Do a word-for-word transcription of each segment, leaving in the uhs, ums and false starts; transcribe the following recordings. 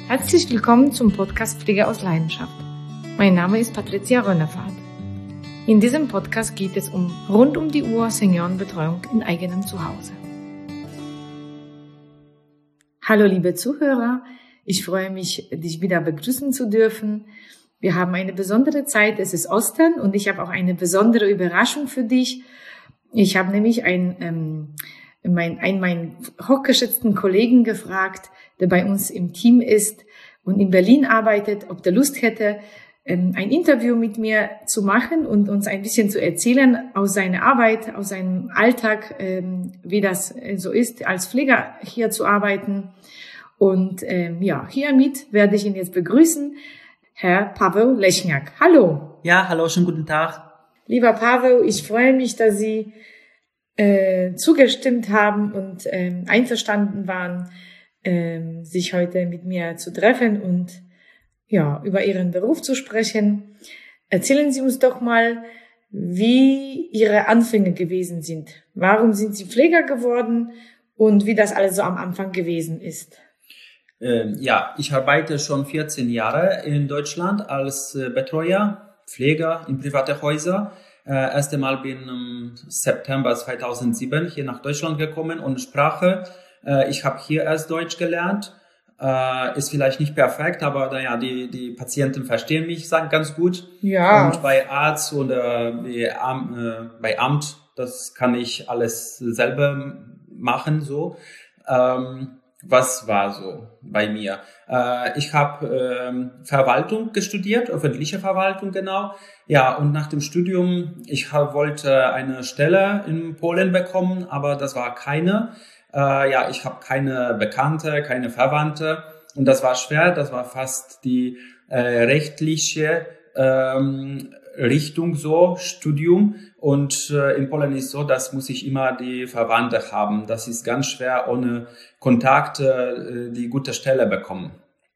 Herzlich willkommen zum Podcast Pflege aus Leidenschaft. Mein Name ist Patricia Rönnefahrt. In diesem Podcast geht es um rund um die Uhr Seniorenbetreuung in eigenem Zuhause. Hallo liebe Zuhörer, ich freue mich, dich wieder begrüßen zu dürfen. Wir haben eine besondere Zeit, es ist Ostern und ich habe auch eine besondere Überraschung für dich. Ich habe nämlich ein, ähm, mein, einen meinen hochgeschätzten Kollegen gefragt, der bei uns im Team ist und in Berlin arbeitet, ob der Lust hätte, ähm, ein Interview mit mir zu machen und uns ein bisschen zu erzählen aus seiner Arbeit, aus seinem Alltag, ähm, wie das äh, so ist, als Pfleger hier zu arbeiten. Und ähm, ja, hiermit werde ich ihn jetzt begrüßen, Herr Paweł Leśniak. Hallo. Ja, hallo, schönen guten Tag. Lieber Paweł, ich freue mich, dass Sie äh, zugestimmt haben und ähm, einverstanden waren, ähm, sich heute mit mir zu treffen und ja, über Ihren Beruf zu sprechen. Erzählen Sie uns doch mal, wie Ihre Anfänge gewesen sind. Warum sind Sie Pfleger geworden und wie das alles so am Anfang gewesen ist? Ähm, ja, ich arbeite schon vierzehn Jahre in Deutschland als äh, Betreuer, Pfleger in private Häuser. Äh, erste Mal bin im September zweitausendsieben hier nach Deutschland gekommen und Sprache. Äh, ich habe hier erst Deutsch gelernt. Äh, ist vielleicht nicht perfekt, aber naja, die die Patienten verstehen mich sagen ganz gut. Ja. Und bei Arzt oder bei, Am, äh, bei Amt, das kann ich alles selber machen so. Ähm, Was war so bei mir? Äh, ich habe ähm, Verwaltung gestudiert, öffentliche Verwaltung genau. Ja, und nach dem Studium, ich hab, wollte eine Stelle in Polen bekommen, aber das war keine. Äh, ja, ich habe keine Bekannte, keine Verwandte und das war schwer. Das war fast die äh, rechtliche ähm, Richtung so, Studium. Und äh, in Polen ist so, das muss ich immer die Verwandte haben. Das ist ganz schwer, ohne Kontakt äh, die gute Stelle bekommen.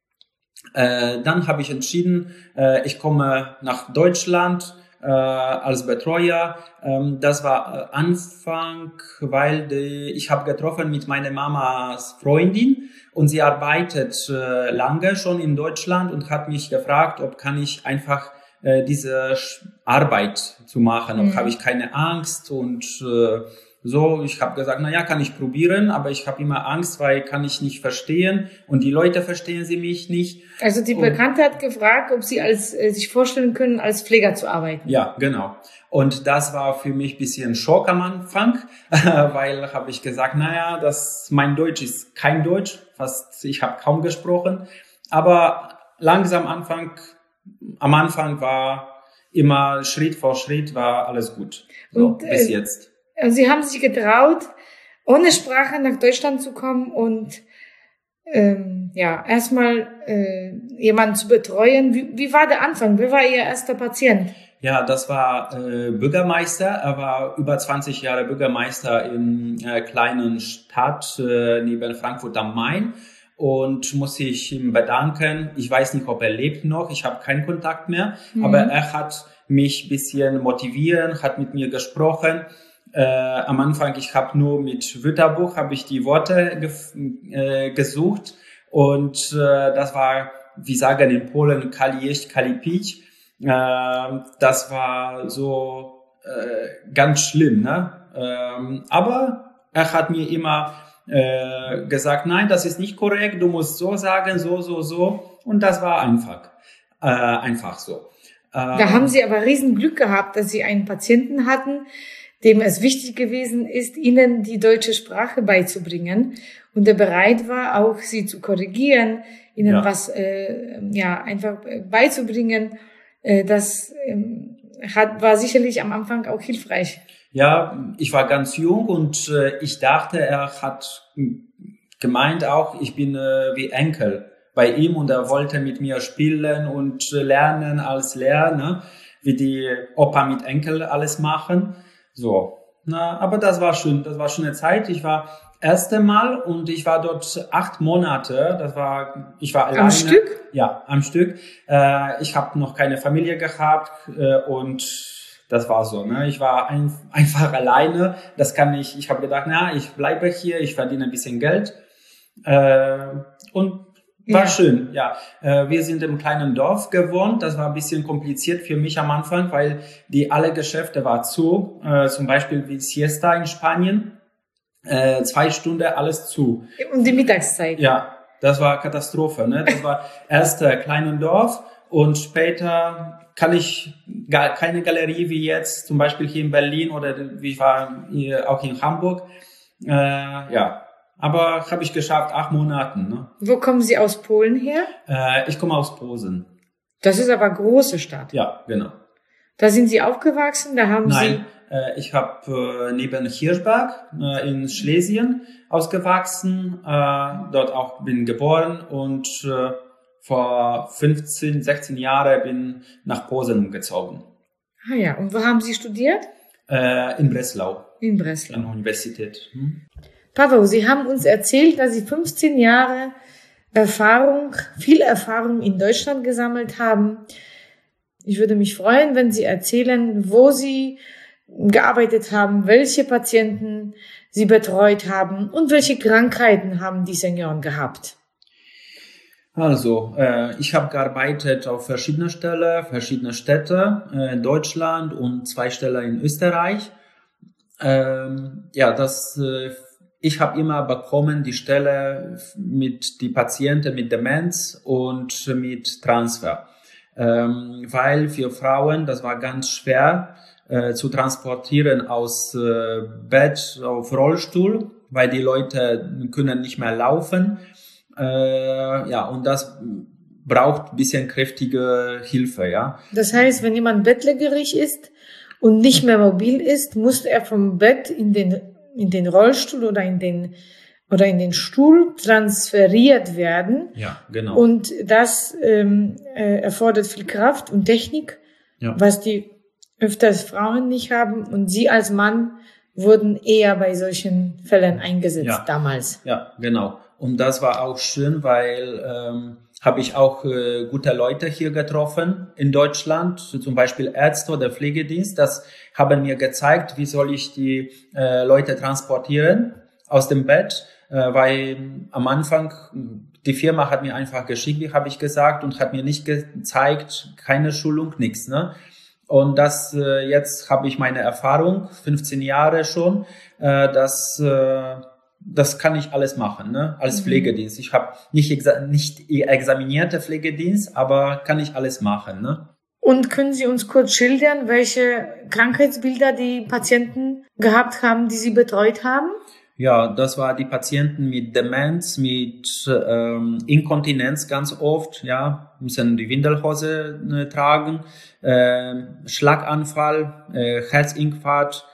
Äh, dann habe ich entschieden, äh, ich komme nach Deutschland äh, als Betreuer. Ähm, das war äh, Anfang, weil die, ich habe getroffen mit meiner Mamas Freundin und sie arbeitet äh, lange schon in Deutschland und hat mich gefragt, ob kann ich einfach diese Arbeit zu machen, ob mhm. habe ich keine Angst und äh, so. Ich habe gesagt, na ja, kann ich probieren, aber ich habe immer Angst, weil kann ich nicht verstehen und die Leute verstehen sie mich nicht. Also die Bekannte und, hat gefragt, ob Sie als äh, sich vorstellen können, als Pfleger zu arbeiten. Ja, genau. Und das war für mich ein bisschen Schock am Anfang, weil habe ich gesagt, na ja, das mein Deutsch ist kein Deutsch, fast ich habe kaum gesprochen, aber langsam Anfang Am Anfang war immer Schritt vor Schritt war alles gut. So, und, bis äh, jetzt. Sie haben sich getraut, ohne Sprache nach Deutschland zu kommen und ähm, ja erstmal äh, jemanden zu betreuen. Wie, wie war der Anfang? Wer war Ihr erster Patient? Ja, das war äh, Bürgermeister. Er war über zwanzig Jahre Bürgermeister in einer äh, kleinen Stadt äh, neben Frankfurt am Main. Und muss ich ihm bedanken. Ich weiß nicht, ob er lebt noch. Ich habe keinen Kontakt mehr. Mhm. Aber er hat mich bisschen motivieren, hat mit mir gesprochen. Äh, am Anfang, ich habe nur mit Wörterbuch habe ich die Worte gef- äh, gesucht. Und äh, das war, wie sagen in Polen, Kalijeść, Kalipić. Äh, das war so äh, ganz schlimm, ne? Ähm, aber er hat mir immer Äh, gesagt, nein, das ist nicht korrekt, du musst so sagen, so, so, so. Und das war einfach, äh, einfach so. Ähm, da haben Sie aber riesen Glück gehabt, dass Sie einen Patienten hatten, dem es wichtig gewesen ist, Ihnen die deutsche Sprache beizubringen und der bereit war, auch Sie zu korrigieren, Ihnen ja. was, äh, ja, einfach beizubringen. Äh, das äh, hat, war sicherlich am Anfang auch hilfreich. Ja, ich war ganz jung und äh, ich dachte, er hat gemeint auch, ich bin äh, wie Enkel bei ihm und er wollte mit mir spielen und äh, lernen als Lerner, wie die Opa mit Enkel alles machen. So, na, aber das war schön, das war schon eine Zeit. Ich war erste Mal und ich war dort acht Monate. Das war, ich war alleine. Am Stück? Ja, am Stück. Äh, ich habe noch keine Familie gehabt äh, und das war so, ne? Ich war ein, einfach alleine. Das kann ich. Ich habe gedacht, na, ich bleibe hier, ich verdiene ein bisschen Geld. Äh, und War Ja. schön, ja. Äh, Wir sind im kleinen Dorf gewohnt. Das war ein bisschen kompliziert für mich am Anfang, weil die alle Geschäfte waren zu. Äh, Zum Beispiel wie Siesta in Spanien. Äh, zwei Stunden alles zu. Um die Mittagszeit. Ja, das war Katastrophe. Ne? Das war erst äh, kleinen Dorf und später kann ich gar keine Galerie wie jetzt, zum Beispiel hier in Berlin oder wie ich war hier auch in Hamburg. Äh, ja. Aber habe ich geschafft, acht Monaten. Ne? Wo kommen Sie aus Polen her? Äh, ich komme aus Posen. Das ist aber eine große Stadt. Ja, genau. Da sind Sie aufgewachsen, da haben Nein, äh, ich habe äh, neben Hirschberg äh, in Schlesien ausgewachsen, äh, dort auch bin geboren und äh, vor fünfzehn, sechzehn Jahren bin nach Posen umgezogen. Sie, ah ja, und wo haben Sie studiert? Äh, in Breslau, In Breslau. an der Universität. Hm? Paweł, Sie haben uns erzählt, dass Sie fünfzehn Jahre Erfahrung, viel Erfahrung in Deutschland gesammelt haben. Ich würde mich freuen, wenn Sie erzählen, wo Sie gearbeitet haben, welche Patienten Sie betreut haben und welche Krankheiten haben die Senioren gehabt. Also, äh, ich habe gearbeitet auf verschiedene Stellen, verschiedene Städte äh, in Deutschland und zwei Stellen in Österreich. Ähm, ja, das äh, ich habe immer bekommen die Stelle mit die Patienten mit Demenz und mit Transfer, ähm, weil für Frauen das war ganz schwer äh, zu transportieren aus äh, Bett auf Rollstuhl, weil die Leute können nicht mehr laufen. Äh, ja, und das braucht ein bisschen kräftige Hilfe, ja. Das heißt, wenn jemand bettlägerig ist und nicht mehr mobil ist, muss er vom Bett in den in den Rollstuhl oder in den oder in den Stuhl transferiert werden. Ja, genau. Und das ähm, äh, erfordert viel Kraft und Technik, ja. was die öfters Frauen nicht haben. Und Sie als Mann wurden eher bei solchen Fällen eingesetzt ja. damals. Ja, genau. Und das war auch schön, weil ähm, habe ich auch äh, gute Leute hier getroffen in Deutschland, zum Beispiel Ärzte oder Pflegedienst. Das haben mir gezeigt, wie soll ich die äh, Leute transportieren aus dem Bett, äh, weil am Anfang die Firma hat mir einfach geschickt, wie habe ich gesagt, und hat mir nicht gezeigt, keine Schulung, nichts. Ne? Und das äh, jetzt habe ich meine Erfahrung, fünfzehn Jahre schon, äh, dass äh, das kann ich alles machen, ne? Als Mhm. Pflegedienst. Ich habe nicht exa- nicht examinierte Pflegedienst, aber kann ich alles machen, ne? Und können Sie uns kurz schildern, welche Krankheitsbilder die Patienten gehabt haben, die Sie betreut haben? Ja, das war die Patienten mit Demenz, mit ähm, Inkontinenz ganz oft, ja, müssen die Windelhose äh, tragen, äh, Schlaganfall, äh, Herzinfarkt.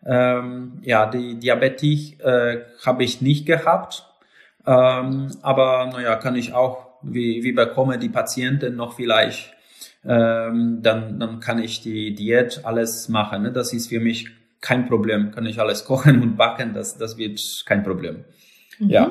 Ähm, ja, die Diabetik äh, habe ich nicht gehabt, ähm, aber naja, kann ich auch, wie, wie bekomme die Patienten noch vielleicht, ähm, dann, dann kann ich die Diät alles machen. Ne? Das ist für mich kein Problem, kann ich alles kochen und backen, das, das wird kein Problem. Mhm. Ja,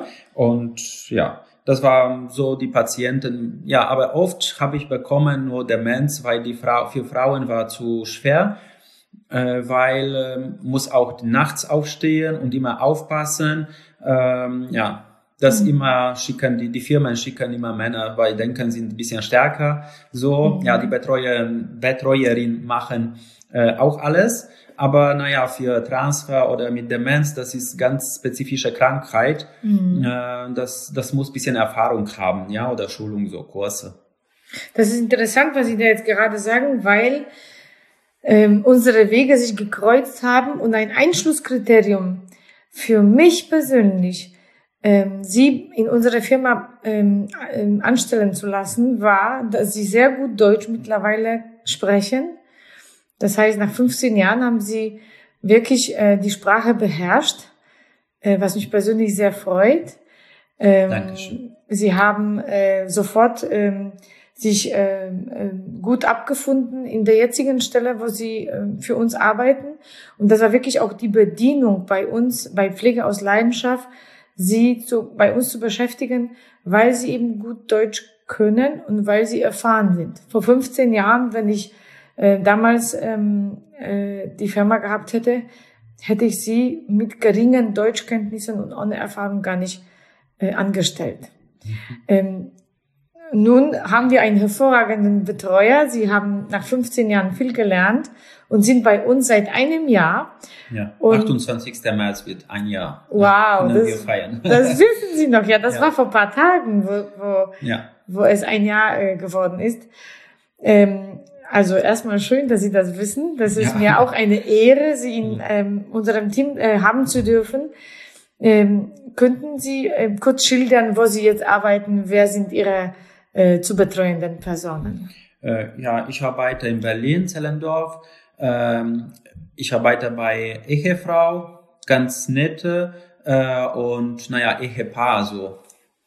und ja, das waren so die Patienten. Ja, aber oft habe ich bekommen nur Demenz, weil die Frau, für Frauen war zu schwer. Äh, weil äh, muss auch nachts aufstehen und immer aufpassen. Ähm, ja, das Mhm. immer schicken, die, die Firmen schicken immer Männer, weil denken, sind ein bisschen stärker. So, Mhm. ja, die Betreuer, Betreuerin machen äh, auch alles. Aber naja, für Transfer oder mit Demenz, das ist ganz spezifische Krankheit. Mhm. Äh, das, das muss ein bisschen Erfahrung haben, ja, oder Schulung, so Kurse. Das ist interessant, was Sie da jetzt gerade sagen, weil ähm, unsere Wege sich gekreuzt haben und ein Einschlusskriterium für mich persönlich, ähm, Sie in unserer Firma ähm, ähm, anstellen zu lassen, war, dass Sie sehr gut Deutsch mittlerweile sprechen. Das heißt, nach fünfzehn Jahren haben Sie wirklich äh, die Sprache beherrscht, äh, was mich persönlich sehr freut. Ähm, Dankeschön. Sie haben äh, sofort ähm, sich äh, äh, gut abgefunden in der jetzigen Stelle, wo Sie äh, für uns arbeiten. Und das war wirklich auch die Bedienung bei uns, bei Pflege aus Leidenschaft, Sie zu, bei uns zu beschäftigen, weil Sie eben gut Deutsch können und weil Sie erfahren sind. Vor fünfzehn Jahren, wenn ich äh, damals ähm, äh, die Firma gehabt hätte, hätte ich Sie mit geringen Deutschkenntnissen und ohne Erfahrung gar nicht äh, angestellt. Mhm. Ähm, nun haben wir einen hervorragenden Betreuer. Sie haben nach fünfzehn Jahren viel gelernt und sind bei uns seit einem Jahr. Ja, und achtundzwanzigsten März wird ein Jahr. Wow, ja, das, wir feiern. Das wissen Sie noch. Ja, das ja. war vor ein paar Tagen, wo, wo, ja. wo es ein Jahr äh, geworden ist. Ähm, also erstmal schön, dass Sie das wissen. Das ist ja. mir auch eine Ehre, Sie in ähm, unserem Team äh, haben zu dürfen. Ähm, könnten Sie äh, kurz schildern, wo Sie jetzt arbeiten? Wer sind Ihre äh, zu betreuenden Personen? Äh, ja, ich arbeite in Berlin, Zellendorf. Ähm, ich arbeite bei Ehefrau, ganz nette äh, und naja, Ehepaar so.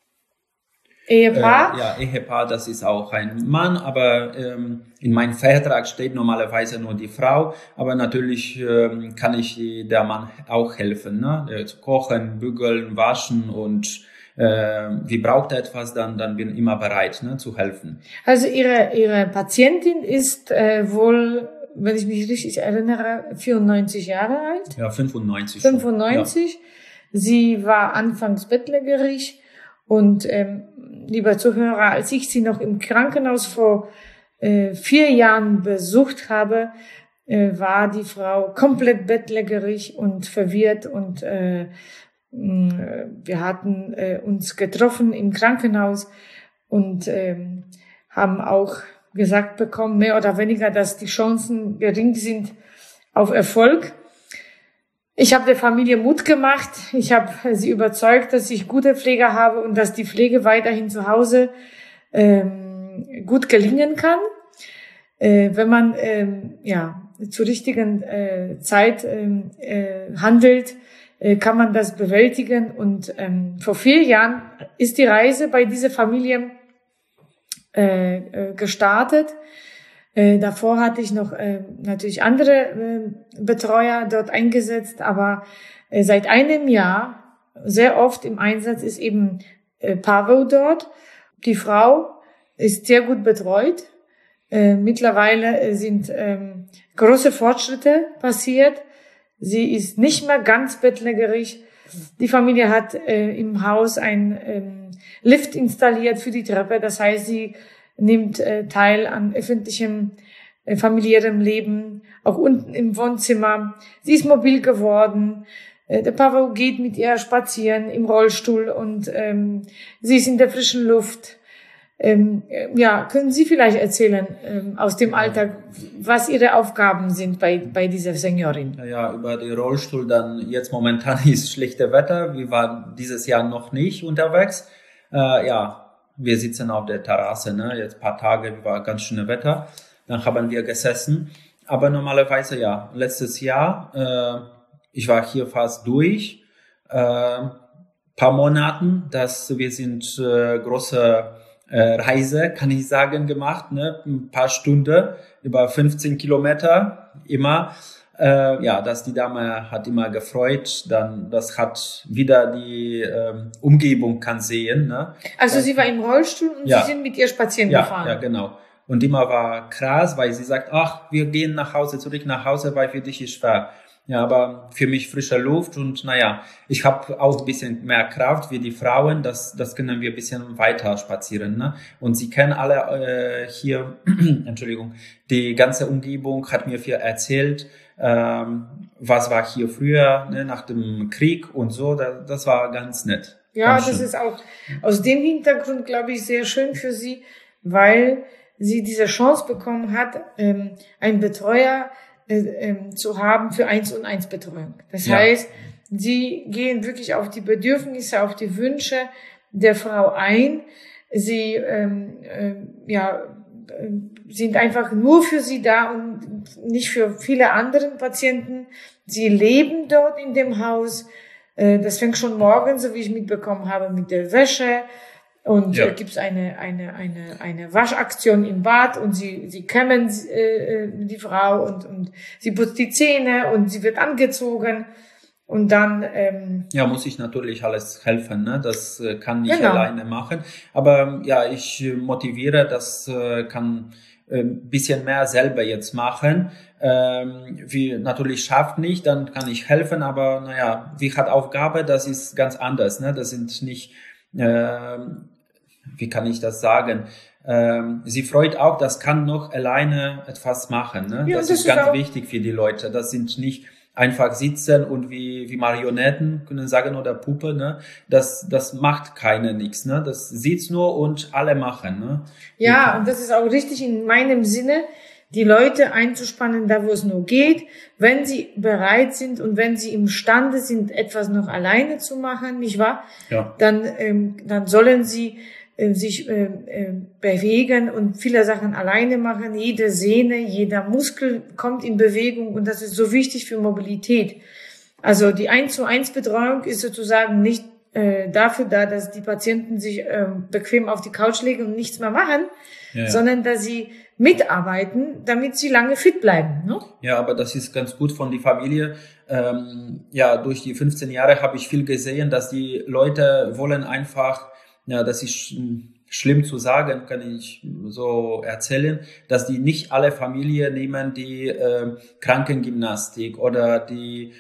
Ehepaar? Äh, ja, Ehepaar, das ist auch ein Mann, aber ähm, in meinem Vertrag steht normalerweise nur die Frau, aber natürlich ähm, kann ich der Mann auch helfen, ne? Zu kochen, bügeln, waschen und äh, wie braucht er etwas, dann dann bin ich immer bereit, ne, zu helfen. Also Ihre Ihre Patientin ist äh, wohl, wenn ich mich richtig erinnere, vierundneunzig Jahre alt? Ja, fünfundneunzig. fünfundneunzig. Ja. Sie war anfangs bettlägerig und ähm, lieber Zuhörer, als ich sie noch im Krankenhaus vor äh, vier Jahren besucht habe, äh, war die Frau komplett bettlägerig und verwirrt und äh, mh, wir hatten äh, uns getroffen im Krankenhaus und äh, haben auch gesagt bekommen, mehr oder weniger, dass die Chancen gering sind auf Erfolg. Ich habe der Familie Mut gemacht. Ich habe sie überzeugt, dass ich gute Pfleger habe und dass die Pflege weiterhin zu Hause ähm, gut gelingen kann, äh, wenn man ähm, ja zur richtigen äh, Zeit ähm, äh, handelt, äh, kann man das bewältigen. Und ähm, vor vier Jahren ist die Reise bei dieser Familie äh, äh, gestartet. Äh, davor hatte ich noch äh, natürlich andere äh, Betreuer dort eingesetzt, aber äh, seit einem Jahr sehr oft im Einsatz ist eben äh, Paweł dort. Die Frau ist sehr gut betreut. Äh, mittlerweile äh, sind ähm, große Fortschritte passiert. Sie ist nicht mehr ganz bettlägerig. Die Familie hat äh, im Haus ein ähm, Lift installiert für die Treppe. Das heißt, sie nimmt äh, teil an öffentlichem äh, familiärem Leben, auch unten im Wohnzimmer. Sie ist mobil geworden. Äh, der Paweł geht mit ihr spazieren im Rollstuhl und ähm, sie ist in der frischen Luft. Ähm, äh, ja, können Sie vielleicht erzählen ähm, aus dem Alltag, was Ihre Aufgaben sind bei bei dieser Seniorin? Ja, ja, über den Rollstuhl dann jetzt momentan ist schlechte Wetter. Wir waren dieses Jahr noch nicht unterwegs. Äh, ja. Wir sitzen auf der Terrasse, ne? Jetzt ein paar Tage war ganz schönes Wetter. Dann haben wir gesessen. Aber normalerweise, ja, letztes Jahr, äh, ich war hier fast durch, äh, paar Monaten, dass wir sind äh, große äh, Reise, kann ich sagen, gemacht, ne? Ein paar Stunden, über fünfzehn Kilometer immer. Äh, ja, dass die Dame hat immer gefreut, dann das hat wieder die ähm, Umgebung kann sehen. Ne? Also weil, sie war im Rollstuhl und ja, Sie sind mit ihr spazieren ja, gefahren. Ja, genau. Und immer war krass, weil sie sagt, ach, wir gehen nach Hause, zurück nach Hause, weil für dich ist schwer. Ja, aber für mich frische Luft und naja, ich habe auch ein bisschen mehr Kraft wie die Frauen, das das können wir ein bisschen weiter spazieren. Ne? Und sie kennen alle äh, hier, Entschuldigung, die ganze Umgebung hat mir viel erzählt. Ähm, was war hier früher, ne, nach dem Krieg und so, da, das war ganz nett. Ja, ganz das schön. Ist auch aus dem Hintergrund, glaube ich, sehr schön für sie, weil sie diese Chance bekommen hat, ähm, einen Betreuer äh, ähm, zu haben für eins und eins Betreuung. Das ja. heißt, sie gehen wirklich auf die Bedürfnisse, auf die Wünsche der Frau ein. Sie ähm, äh, ja sind einfach nur für sie da und nicht für viele andere Patienten. Sie leben dort in dem Haus. Das fängt schon morgens, so wie ich mitbekommen habe, mit der Wäsche. Und ja. gibt es eine, eine, eine, eine Waschaktion im Bad und sie, sie kämmen äh, die Frau und, und sie putzt die Zähne und sie wird angezogen. Und dann ähm, ja, muss ich natürlich alles helfen, ne? Das äh, kann ich genau. alleine machen. Aber ja, ich äh, motiviere, das äh, kann ein äh, bisschen mehr selber jetzt machen. Ähm, wie natürlich schafft nicht, dann kann ich helfen. Aber naja, wie hat Aufgabe, das ist ganz anders, ne? Das sind nicht äh, wie kann ich das sagen? Ähm, sie freut auch, das kann noch alleine etwas machen. Ne? Ja, das, das ist ist ganz auch wichtig für die Leute. Das sind nicht einfach sitzen und wie, wie Marionetten können sagen oder Puppe. Ne? Das, das macht keiner nichts. Ne? Das sieht's nur und alle machen. Ne? Ja, und das ist auch richtig in meinem Sinne, die Leute einzuspannen, da wo es nur geht, wenn sie bereit sind und wenn sie imstande sind, etwas noch alleine zu machen, nicht wahr? Ja. Dann, ähm, dann sollen sie äh, sich äh, äh, bewegen und viele Sachen alleine machen. Jede Sehne, jeder Muskel kommt in Bewegung und das ist so wichtig für Mobilität. Also die eins zu eins Betreuung ist sozusagen nicht äh, dafür da, dass die Patienten sich äh, bequem auf die Couch legen und nichts mehr machen, ja, ja. sondern dass sie mitarbeiten, damit sie lange fit bleiben. Ne? Ja, aber das ist ganz gut von der Familie. Ähm, ja, durch die fünfzehn Jahre habe ich viel gesehen, dass die Leute wollen einfach, ja, das ist sch schlimm zu sagen, kann ich so erzählen, dass die nicht alle Familien nehmen, die äh, Krankengymnastik oder die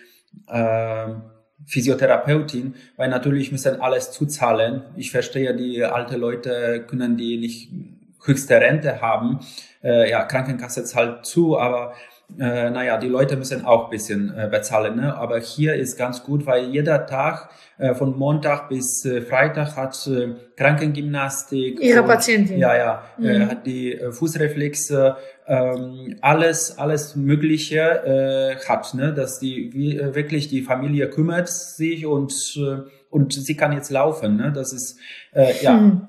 äh, Physiotherapeutin, weil natürlich müssen alles zuzahlen. Ich verstehe, die alte Leute können die nicht höchste Rente haben. Äh, ja, Krankenkasse zahlt zu, aber äh, naja, die Leute müssen auch ein bisschen äh, bezahlen. Ne? Aber hier ist ganz gut, weil jeder Tag äh, von Montag bis äh, Freitag hat äh, Krankengymnastik. Ihre und, Patientin. Ja, ja, mhm. äh, hat die äh, Fußreflexe, ähm, alles, alles Mögliche äh, hat, ne? Dass die wie, äh, wirklich die Familie kümmert sich und äh, und sie kann jetzt laufen. Ne? Das ist äh, ja. Mhm.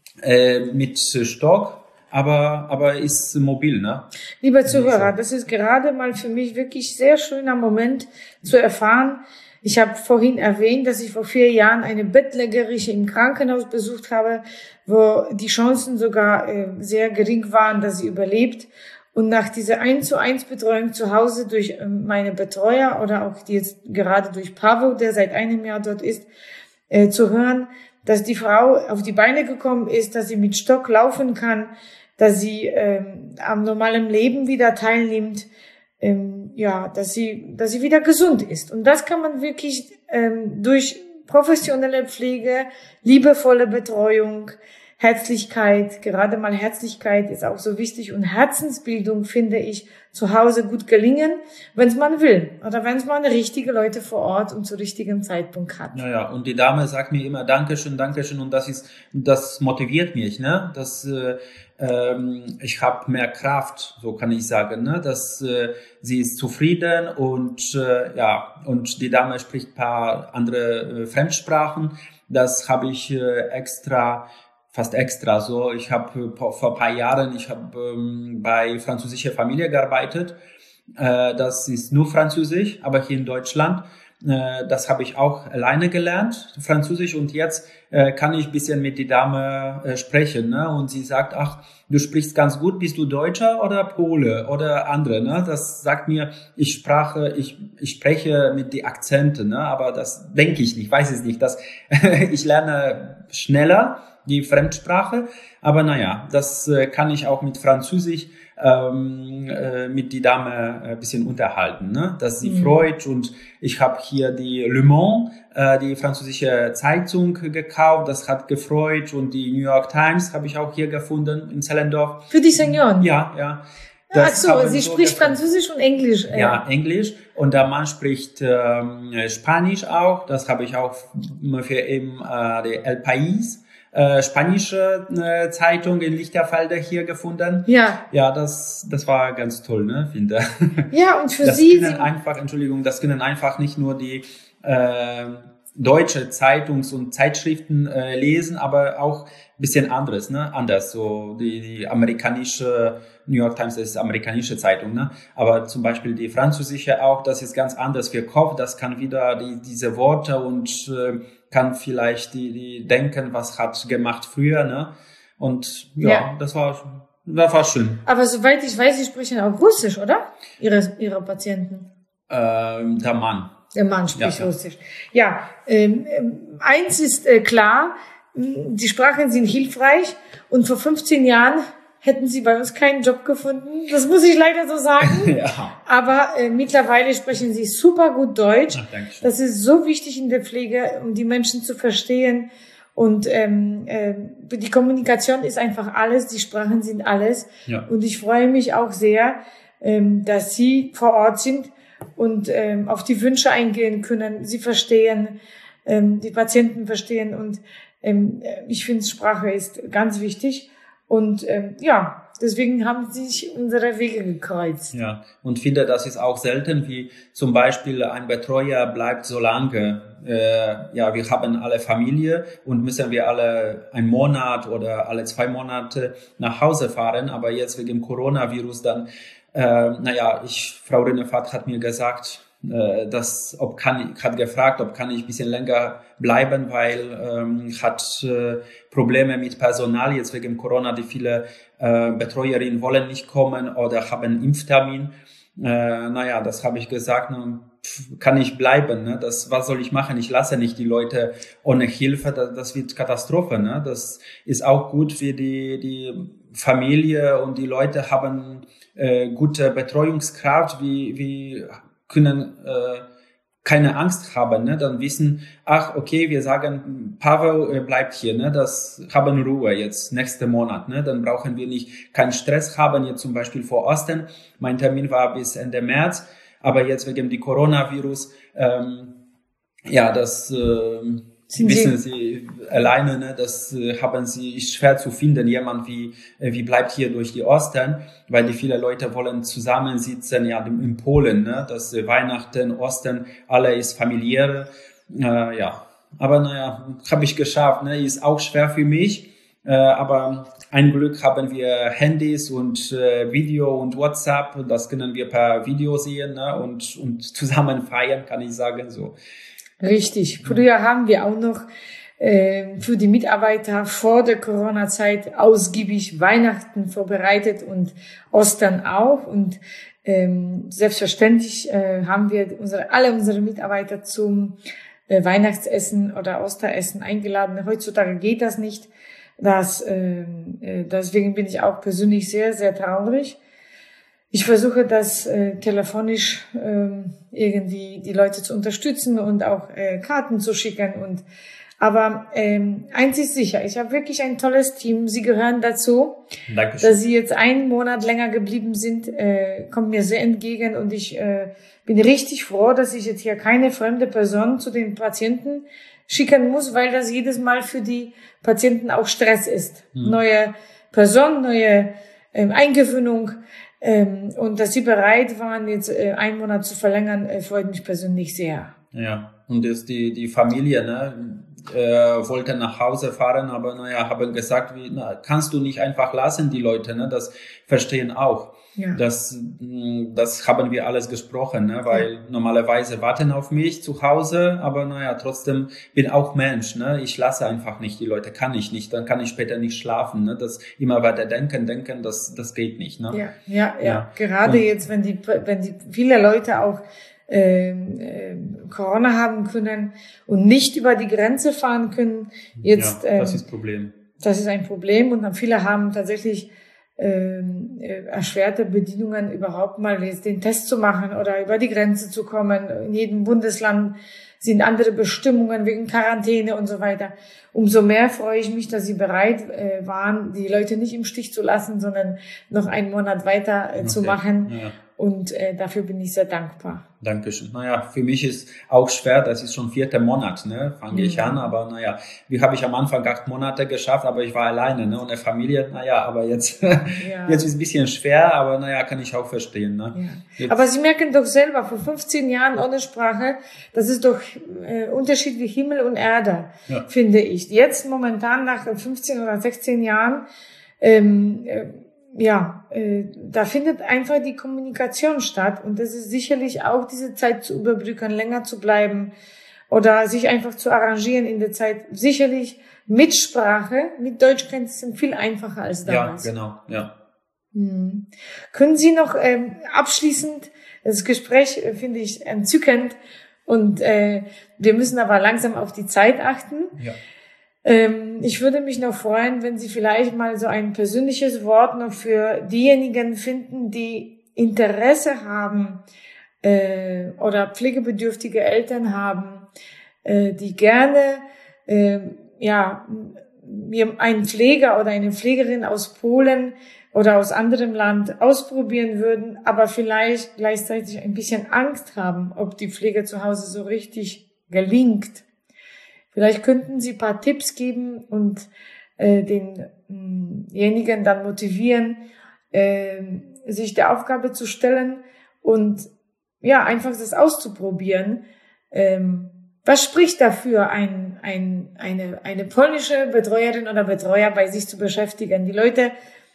Äh, mit Stock, aber aber ist mobil, ne? Lieber Zuhörer, das ist gerade mal für mich wirklich sehr schöner Moment zu erfahren. Ich habe vorhin erwähnt, dass ich vor vier Jahren eine Bettlägerische im Krankenhaus besucht habe, wo die Chancen sogar äh, sehr gering waren, dass sie überlebt. Und nach dieser eins zu eins Betreuung zu Hause durch äh, meine Betreuer oder auch jetzt gerade durch Pavo, der seit einem Jahr dort ist, äh, zu hören, dass die Frau auf die Beine gekommen ist, dass sie mit Stock laufen kann, dass sie ähm, am normalen Leben wieder teilnimmt, ähm, ja, dass sie, dass sie wieder gesund ist. Und das kann man wirklich ähm, durch professionelle Pflege, liebevolle Betreuung, Herzlichkeit, gerade mal Herzlichkeit ist auch so wichtig und Herzensbildung finde ich zu Hause gut gelingen, wenn es man will oder wenn es man richtige Leute vor Ort und zu richtigem Zeitpunkt hat. Ja, ja. Und die Dame sagt mir immer Dankeschön, Dankeschön und das ist, das motiviert mich, ne? Das äh, ähm, ich habe mehr Kraft, so kann ich sagen, ne? Dass äh, sie ist zufrieden und äh, ja und die Dame spricht ein paar andere äh, Fremdsprachen. Das habe ich äh, extra fast extra so. Ich habe vor ein paar Jahren, ich habe ähm, bei französischer Familie gearbeitet. Äh, das ist nur Französisch, aber hier in Deutschland. Äh, das habe ich auch alleine gelernt, Französisch. Und jetzt äh, kann ich ein bisschen mit der Dame äh, sprechen. Ne? Und sie sagt, ach, du sprichst ganz gut, bist du Deutscher oder Pole oder andere? Ne? Das sagt mir, ich sprache, ich, ich spreche mit den Akzenten, ne? Aber das denke ich nicht, weiß es nicht. Das, ich lerne schneller die Fremdsprache, aber naja, das äh, kann ich auch mit Französisch ähm, äh, mit die Dame ein bisschen unterhalten, ne? Dass sie mhm. freut und ich habe hier die Le Monde, äh, die französische Zeitung gekauft, das hat gefreut und die New York Times habe ich auch hier gefunden in Zellendorf. Für die Senioren? Ja, ja. Ach so, sie so spricht gefallen. Französisch und Englisch. Äh. Ja, Englisch. Und der Mann spricht ähm, Spanisch auch. Das habe ich auch für eben äh, die El País. Äh, spanische äh, Zeitung in Lichterfelde hier gefunden. Ja. Ja, das das war ganz toll, ne, finde. Ja, und für das Sie... können einfach, Entschuldigung, das können einfach nicht nur die äh, deutsche Zeitungs- und Zeitschriften äh, lesen, aber auch ein bisschen anderes, ne, anders. So die, die amerikanische New York Times, das ist amerikanische Zeitung, ne, aber zum Beispiel die französische auch, das ist ganz anders für Kopf, das kann wieder die diese Worte und äh, kann vielleicht die, die denken, was hat gemacht früher, ne? Und ja, ja. das war, das war schön. Aber soweit ich weiß, Sie sprechen auch Russisch, oder? Ihre, Ihre Patienten? Ähm, der Mann. Der Mann spricht ja, Russisch. Ja, ähm, eins ist äh, klar, die Sprachen sind hilfreich und vor fünfzehn Jahren hätten Sie bei uns keinen Job gefunden. Das muss ich leider so sagen. ja. Aber äh, mittlerweile sprechen Sie super gut Deutsch. Ach, das ist so wichtig in der Pflege, um die Menschen zu verstehen. Und ähm, äh, die Kommunikation ist einfach alles, die Sprachen sind alles. Ja. Und ich freue mich auch sehr, ähm, dass Sie vor Ort sind und ähm, auf die Wünsche eingehen können. Sie verstehen, ähm, die Patienten verstehen. Und ähm, ich finde, Sprache ist ganz wichtig. Und ähm, ja, deswegen haben sich unsere Wege gekreuzt. Ja, und finde, das ist auch selten, wie zum Beispiel ein Betreuer bleibt so lange. Äh, ja, wir haben alle Familie und müssen wir alle einen Monat oder alle zwei Monate nach Hause fahren. Aber jetzt wegen Coronavirus dann, äh, naja, ich, Frau Rinnefat hat mir gesagt, äh, dass, ob kann, hat gefragt, ob kann ich ein bisschen länger bleiben, weil ähm, hat äh, Probleme mit Personal jetzt wegen Corona, die viele äh, Betreuerinnen wollen nicht kommen oder haben einen Impftermin. Äh, naja, das habe ich gesagt, ne, pf, kann ich bleiben, ne? Das, was soll ich machen? Ich lasse nicht die Leute ohne Hilfe, das, das wird Katastrophe, ne? Das ist auch gut für die, die Familie und die Leute haben äh, gute Betreuungskraft, wie, wie können äh, keine Angst haben, ne? Dann wissen, ach, okay, wir sagen, Pavel äh, bleibt hier, ne? Das haben Ruhe jetzt, nächsten Monat, ne? Dann brauchen wir nicht keinen Stress haben, jetzt zum Beispiel vor Ostern. Mein Termin war bis Ende März, aber jetzt wegen die Coronavirus, ähm, ja, das äh, wissen Sie, Sie alleine, ne? Das äh, haben Sie, ist schwer zu finden, jemand wie, äh, wie bleibt hier durch die Ostern, weil die viele Leute wollen zusammensitzen, ja, in Polen, ne? Das äh, Weihnachten, Ostern, alle ist familiäre, äh, ja. Aber naja, habe ich geschafft, ne? Ist auch schwer für mich, äh, aber ein Glück haben wir Handys und äh, Video und WhatsApp, das können wir per Video sehen, ne? Und, und zusammen feiern, kann ich sagen, so. Richtig. Früher haben wir auch noch äh, für die Mitarbeiter vor der Corona-Zeit ausgiebig Weihnachten vorbereitet und Ostern auch. Und ähm, selbstverständlich äh, haben wir unsere, alle unsere Mitarbeiter zum äh, Weihnachtsessen oder Osteressen eingeladen. Heutzutage geht das nicht. Das, äh, äh, deswegen bin ich auch persönlich sehr, sehr traurig. Ich versuche das äh, telefonisch ähm, irgendwie die Leute zu unterstützen und auch äh, Karten zu schicken. Und aber ähm, eins ist sicher, ich habe wirklich ein tolles Team. Sie gehören dazu. Dankeschön. Dass Sie jetzt einen Monat länger geblieben sind, äh, kommt mir sehr entgegen. Und ich äh, bin richtig froh, dass ich jetzt hier keine fremde Person zu den Patienten schicken muss, weil das jedes Mal für die Patienten auch Stress ist. Hm. Neue Person, neue ähm, Eingewöhnung. Ähm, und dass Sie bereit waren, jetzt äh, einen Monat zu verlängern, äh, freut mich persönlich sehr. Ja, und jetzt die, die Familie, ne, äh, wollte nach Hause fahren, aber naja, haben gesagt, wie, na, kannst du nicht einfach lassen, die Leute, ne, das verstehen auch. Ja. Das, das haben wir alles gesprochen, ne, weil ja. normalerweise warten auf mich zu Hause, aber naja, trotzdem bin auch Mensch, ne, ich lasse einfach nicht die Leute, kann ich nicht, dann kann ich später nicht schlafen, ne, das immer weiter denken, denken, das, das geht nicht, ne. Ja, ja, ja. ja. Gerade und, jetzt, wenn die, wenn die viele Leute auch ähm, äh, Corona haben können und nicht über die Grenze fahren können, jetzt, ja, das ähm, ist Problem. Das ist ein Problem und dann viele haben tatsächlich ähm, erschwerte Bedingungen, überhaupt mal jetzt den Test zu machen oder über die Grenze zu kommen. In jedem Bundesland sind andere Bestimmungen wegen Quarantäne und so weiter. Umso mehr freue ich mich, dass Sie bereit äh, waren, die Leute nicht im Stich zu lassen, sondern noch einen Monat weiter äh, okay. zu machen. Ja. Und äh, dafür bin ich sehr dankbar. Dankeschön. Naja, für mich ist auch schwer, das ist schon vierter Monat, ne, fange mhm. ich an, aber naja, wie habe ich am Anfang acht Monate geschafft, aber ich war alleine, ne, und eine Familie, naja, aber jetzt, ja. jetzt ist es ein bisschen schwer, aber naja, kann ich auch verstehen, ne. Ja. Aber Sie merken doch selber, vor fünfzehn Jahren ohne Sprache, das ist doch äh, Unterschied wie Himmel und Erde, ja. finde ich. Jetzt momentan nach fünfzehn oder sechzehn Jahren, ähm, äh, ja, äh, da findet einfach die Kommunikation statt und das ist sicherlich auch diese Zeit zu überbrücken, länger zu bleiben oder sich einfach zu arrangieren in der Zeit. Sicherlich mit Sprache, mit Deutschkenntnissen viel einfacher als damals. Ja, genau, ja. Hm. Können Sie noch ähm, abschließend, das Gespräch äh, finde ich entzückend und äh, wir müssen aber langsam auf die Zeit achten. Ja. Ich würde mich noch freuen, wenn Sie vielleicht mal so ein persönliches Wort noch für diejenigen finden, die Interesse haben äh, oder pflegebedürftige Eltern haben, äh, die gerne äh, ja, wir einen Pfleger oder eine Pflegerin aus Polen oder aus anderem Land ausprobieren würden, aber vielleicht gleichzeitig ein bisschen Angst haben, ob die Pflege zu Hause so richtig gelingt. Vielleicht könnten Sie ein paar Tipps geben und äh, denjenigen dann motivieren, äh, sich der Aufgabe zu stellen und ja, einfach das auszuprobieren. Ähm, was spricht dafür, ein, ein, eine, eine polnische Betreuerin oder Betreuer bei sich zu beschäftigen? Die Leute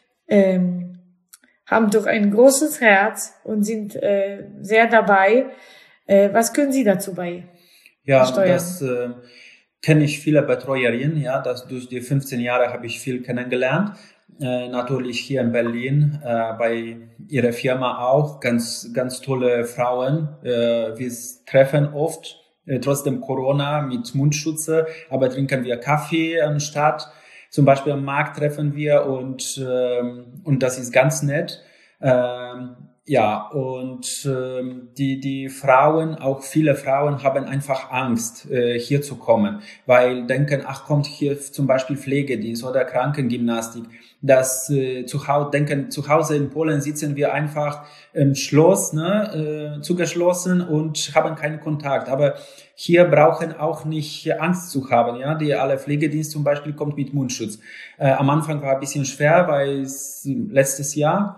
ähm, haben doch ein großes Herz und sind äh, sehr dabei. Äh, was können Sie dazu bei Ja, steuern? das äh, kenne ich viele Betreuerinnen. Ja, das durch die fünfzehn Jahre habe ich viel kennengelernt. Äh, natürlich hier in Berlin, äh, bei ihrer Firma auch, ganz, ganz tolle Frauen. Äh, wir treffen oft, äh, trotzdem Corona mit Mundschutz, aber trinken wir Kaffee anstatt. Zum Beispiel am Markt treffen wir und, ähm, und das ist ganz nett. Ähm, ja, und ähm, die, die Frauen, auch viele Frauen haben einfach Angst, äh, hier zu kommen, weil denken, ach, kommt hier zum Beispiel Pflegedienst oder Krankengymnastik. Das äh, zu Hause denken, zu Hause in Polen sitzen wir einfach im Schloss, ne, äh, zugeschlossen und haben keinen Kontakt. Aber hier brauchen auch nicht Angst zu haben, ja. Die alle Pflegedienst zum Beispiel kommt mit Mundschutz. Äh, am Anfang war ein bisschen schwer, weil es letztes Jahr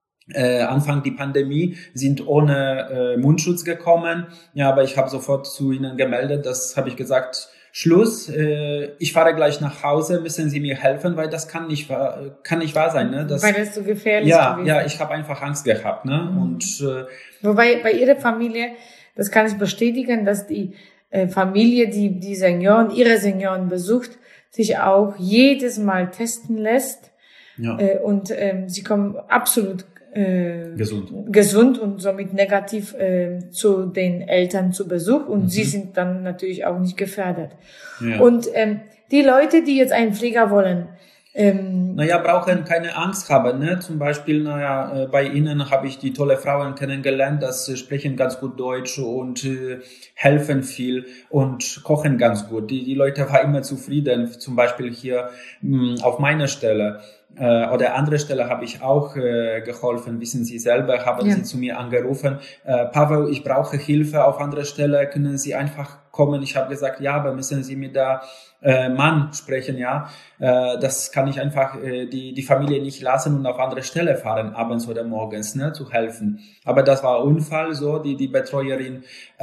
Äh, Anfang die Pandemie sind ohne äh, Mundschutz gekommen. Ja, aber ich habe sofort zu ihnen gemeldet, das habe ich gesagt, Schluss, äh, ich fahre gleich nach Hause, müssen Sie mir helfen, weil das kann nicht wahr, kann nicht wahr sein. Ne? Das, weil das so gefährlich ja, gewesen ja, ich habe einfach Angst gehabt. Ne? Mhm. Und äh, Wobei bei Ihrer Familie, das kann ich bestätigen, dass die äh, Familie, die die Senioren, ihre Senioren besucht, sich auch jedes Mal testen lässt. ja. Äh, und ähm, sie kommen absolut Äh, gesund. gesund und somit negativ äh, zu den Eltern zu Besuch und mhm. sie sind dann natürlich auch nicht gefährdet. Ja. Und ähm, die Leute, die jetzt einen Pfleger wollen, ähm, naja, brauchen keine Angst haben, ne? Zum Beispiel, naja, bei Ihnen habe ich die tolle Frauen kennengelernt, das äh, sprechen ganz gut Deutsch und äh, helfen viel und kochen ganz gut. Die, die Leute waren immer zufrieden, zum Beispiel hier mh, auf meiner Stelle. Äh, oder andere Stelle habe ich auch äh, geholfen, wissen Sie selber, haben ja. Sie zu mir angerufen, äh, Paweł, ich brauche Hilfe auf anderer Stelle, können Sie einfach kommen? Ich habe gesagt, ja, aber müssen Sie mit der äh, Mann sprechen, ja, äh, das kann ich einfach äh, die die Familie nicht lassen und auf andere Stelle fahren, abends oder morgens, ne, zu helfen. Aber das war ein Unfall, so, die die Betreuerin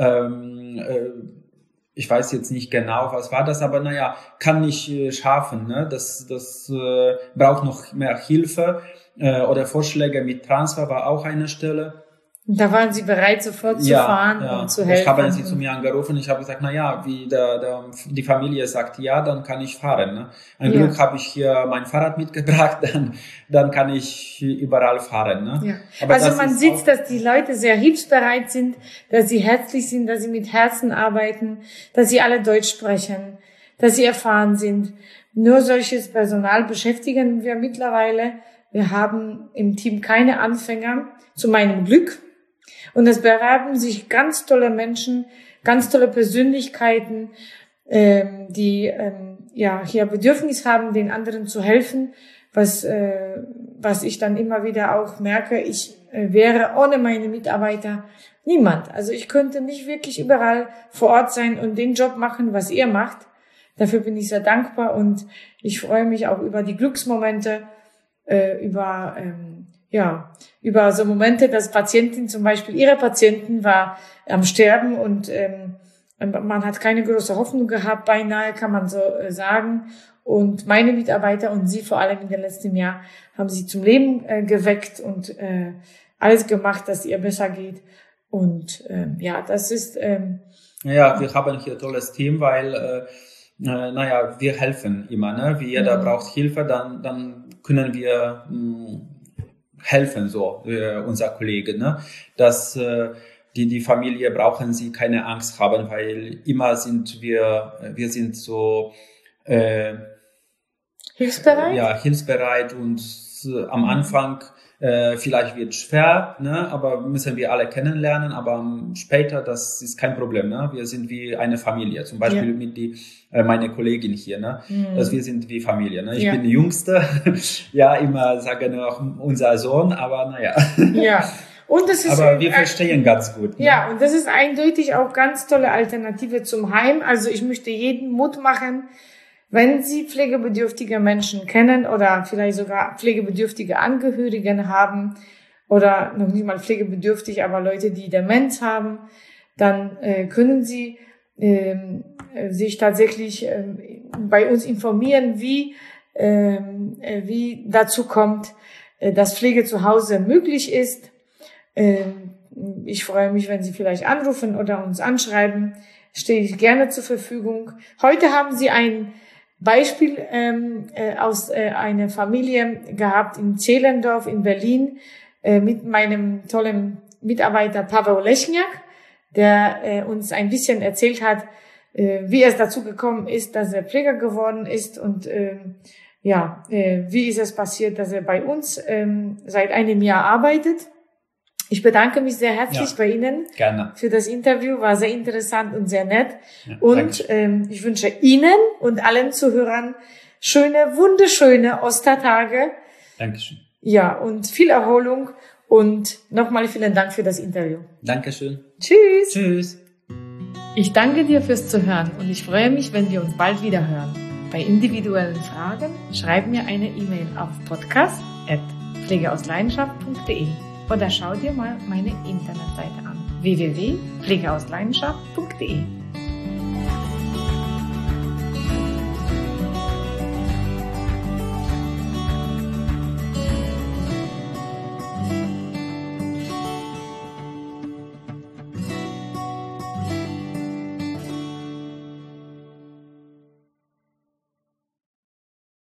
ähm, äh, ich weiß jetzt nicht genau, was war das, aber naja, kann nicht äh, schaffen. Ne? Das, das äh, braucht noch mehr Hilfe äh, oder Vorschläge mit Transfer war auch eine Stelle. Da waren Sie bereit, sofort zu ja, fahren ja. und zu helfen. Ich habe sie zu mir angerufen. Ich habe gesagt, na ja, wie der, der, die Familie sagt, ja, dann kann ich fahren. Ne? Ein ja. Glück habe ich hier mein Fahrrad mitgebracht, dann, dann kann ich überall fahren. Ne? Ja. Aber also man sieht, dass die Leute sehr hilfsbereit sind, dass sie herzlich sind, dass sie mit Herzen arbeiten, dass sie alle Deutsch sprechen, dass sie erfahren sind. Nur solches Personal beschäftigen wir mittlerweile. Wir haben im Team keine Anfänger, zu meinem Glück. Und es bewerben sich ganz tolle Menschen, ganz tolle Persönlichkeiten, ähm, die ähm, ja hier Bedürfnis haben, den anderen zu helfen, was äh, was ich dann immer wieder auch merke, ich äh, wäre ohne meine Mitarbeiter niemand. Also ich könnte nicht wirklich überall vor Ort sein und den Job machen, was ihr macht. Dafür bin ich sehr dankbar und ich freue mich auch über die Glücksmomente, äh, über ähm, ja, über so Momente, dass Patientin zum Beispiel, ihre Patientin war am Sterben und ähm, man hat keine große Hoffnung gehabt, beinahe kann man so äh, sagen. Und meine Mitarbeiter und sie vor allem in den letzten Jahr haben sie zum Leben äh, geweckt und äh, alles gemacht, dass ihr besser geht. Und ähm, ja, das ist... Ähm, ja, wir haben hier ein tolles Team, weil... Äh, Äh, naja, wir helfen immer, ne? Wie jeder mhm. braucht Hilfe, dann, dann können wir mh, helfen, so, äh, unser Kollege, ne? Dass äh, die, die Familie brauchen sie keine Angst haben, weil immer sind wir, wir sind so, äh, Hilfsbereit? Ja, hilfsbereit und äh, am Anfang äh, vielleicht wird es schwer, ne, aber müssen wir alle kennenlernen, aber um, später, das ist kein Problem, ne? Wir sind wie eine Familie, zum Beispiel ja. mit die, äh, meine Kollegin hier, ne? Mhm. Dass wir sind wie Familie, ne? Ich ja. bin die Jüngste, ja, immer sagen auch unser Sohn, aber naja. Ja. Und das ist, aber wir verstehen äh, ganz gut. Ne? Ja, und das ist eindeutig auch ganz tolle Alternative zum Heim. Also ich möchte jeden Mut machen, wenn Sie pflegebedürftige Menschen kennen oder vielleicht sogar pflegebedürftige Angehörigen haben oder noch nicht mal pflegebedürftig, aber Leute, die Demenz haben, dann äh, können Sie äh, sich tatsächlich äh, bei uns informieren, wie, äh, wie dazu kommt, äh, dass Pflege zu Hause möglich ist. Äh, ich freue mich, wenn Sie vielleicht anrufen oder uns anschreiben. Stehe ich gerne zur Verfügung. Heute haben Sie ein Beispiel ähm, äh, aus äh, einer Familie gehabt in Zehlendorf in Berlin äh, mit meinem tollen Mitarbeiter Paweł Leśniak, der äh, uns ein bisschen erzählt hat, äh, wie es dazu gekommen ist, dass er Pfleger geworden ist und äh, ja, äh, wie ist es passiert, dass er bei uns äh, seit einem Jahr arbeitet. Ich bedanke mich sehr herzlich ja, bei Ihnen gerne. Für das Interview. War sehr interessant und sehr nett. Ja, und ähm, ich wünsche Ihnen und allen Zuhörern schöne, wunderschöne Ostertage. Dankeschön. Ja, und viel Erholung. Und nochmal vielen Dank für das Interview. Dankeschön. Tschüss. Tschüss. Ich danke dir fürs Zuhören und ich freue mich, wenn wir uns bald wieder hören. Bei individuellen Fragen schreib mir eine E-Mail auf podcast at pflegeausleidenschaft punkt de. Oder schau dir mal meine Internetseite an w w w punkt pflegeausleidenschaft punkt de.